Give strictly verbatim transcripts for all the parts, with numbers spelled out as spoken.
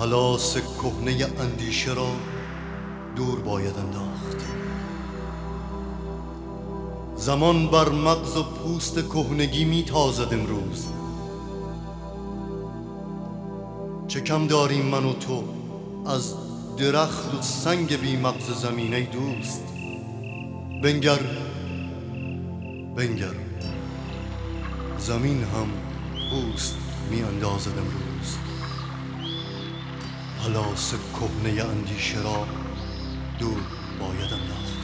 پلاس کهنه اندیشه را دور باید انداخت. زمان بر مغز و پوست کهنگی می تازد امروز. چه کم داریم من و تو از درخت و سنگ بی مغز زمینه دوست. بنگر بنگر زمین هم پوست می اندازد امروز. پلاس کهنه اندیشه را دور باید انداخت.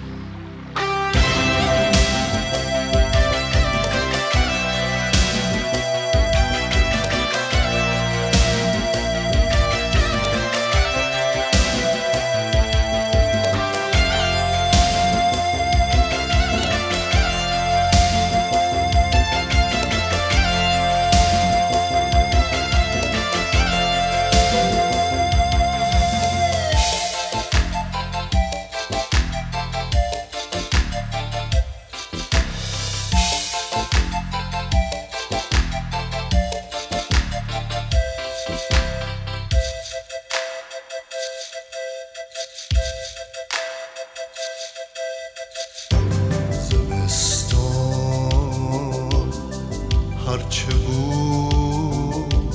هرچه بود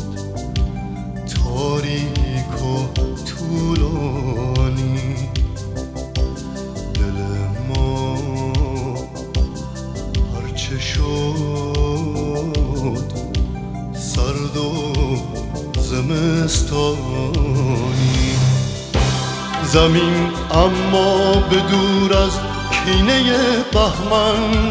تاریک و طولانی، دل ما هرچه شد سرد و زمستانی. زمین اما به دور از کینه بهمن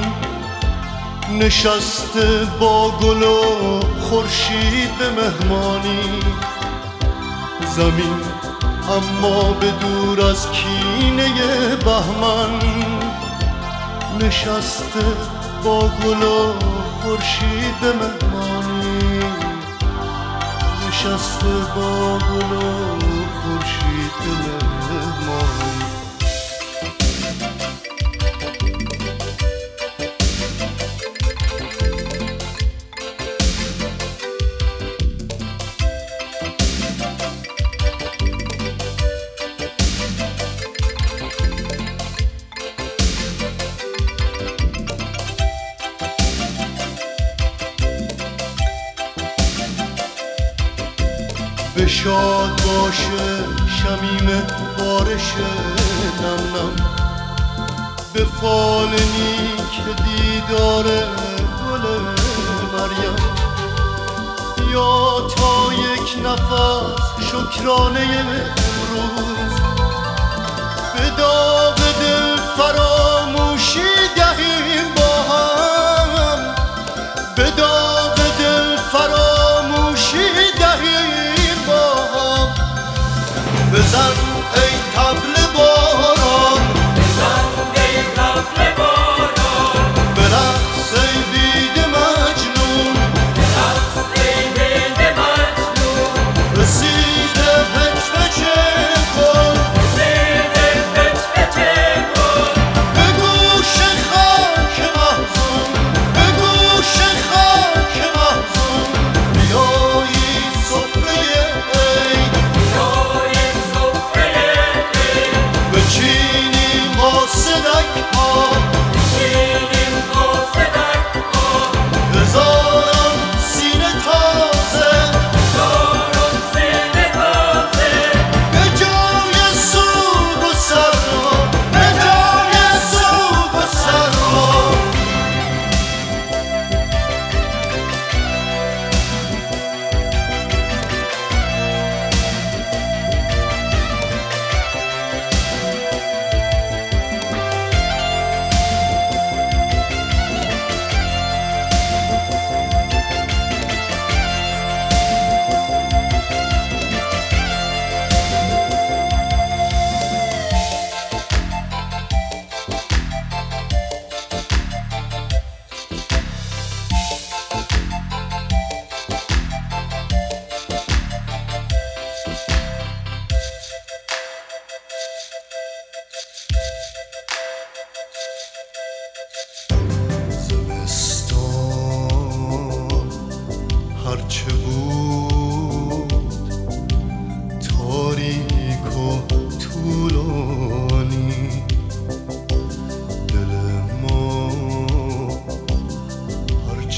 نشسته با گل و خورشید به مهمانی. زمین اما به دور از کینه بهمن نشسته با گل و خورشید به مهمانی. نشسته با گل و خورشید به مهمانی. بشاد باشه شمیم بارش نم نم، به فال نیک دیدار گل مریم. یا تا یک نفس شکرانه امروز به داغ دل فراموشی دهیم با هم. به داغ دل فراموشی دهیم با هم. بزن ای طبل باران، بزن ای طبل باران، برقص ای بید مجنون، برقص ای بید مجنون. رسیده پچ‌پچه کن، رسیده پچ‌پچه کن. به گوش خاک محزون، به گوش خاک محزون. بیایی سفره عید، بیایی سفره عید. بچینیم با صدک‌ها، بچینیم با صدک‌ها. هزاران سینه تازه، هزاران سینه تازه. به جای سوگ و سرما، به جای سوگ و سرما. زمستان هرچه بود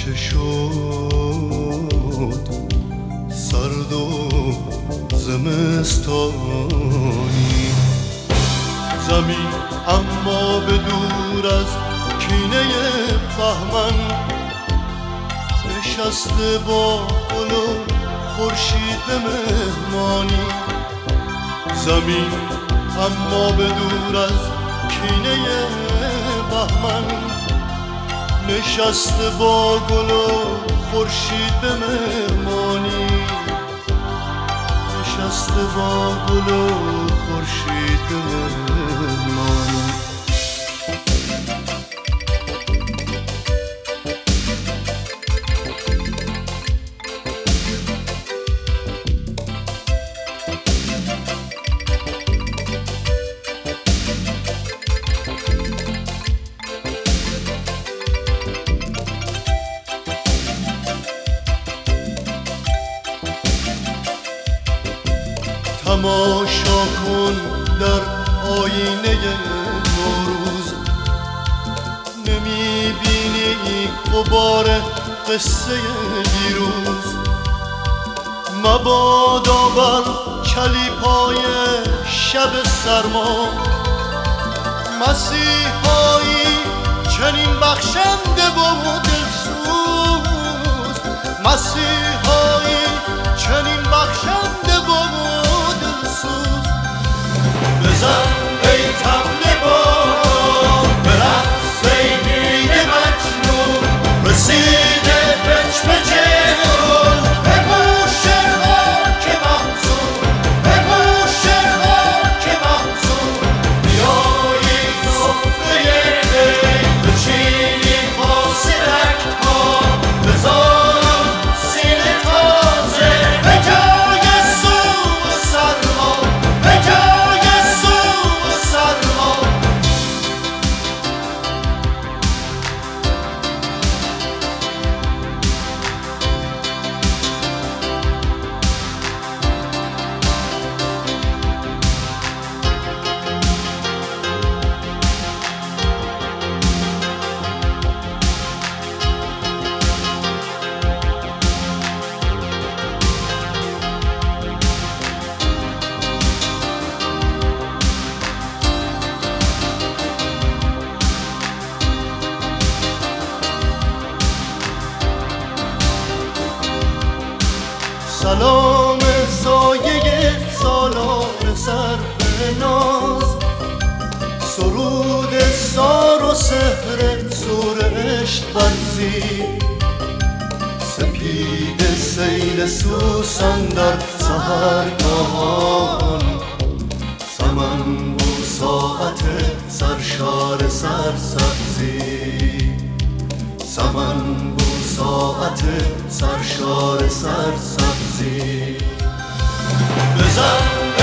چه شد سرد و زمستانی زمین اما به دور از کینه بهمن نشسته با گل و خورشید به مهمانی زمین اما به دور از کینه بهمن نشسته با گل و خورشید به مهمانی نشسته با گل و خورشید به مهمانی تماشا کن در آینه نوروز نمیبینی غبار قصه دیروز مبادا بر چلیپای شب سرما مسیحایی چنین بخشنده و دلسوز مسیحایی چنین بخشنده و دلسوز بزن ای طبل باران به رقص ای بید مجنون رسیده بچ بچ گل به گوش خاک محزون به گوش خاک محزون بیایی سفره عید بچینیم پاس رکتها بذارم سینه تازه به جای سوز و سرما به جای سوز و سرما سلام سایه سالار سر به ناز سرود سار و سحر سور عشق ورزی سپید سیل سوسن در سحرگاهان سمن بو ساعت سرشار سرسبزی سمن بو ساعت سرشار سرسبزی بزن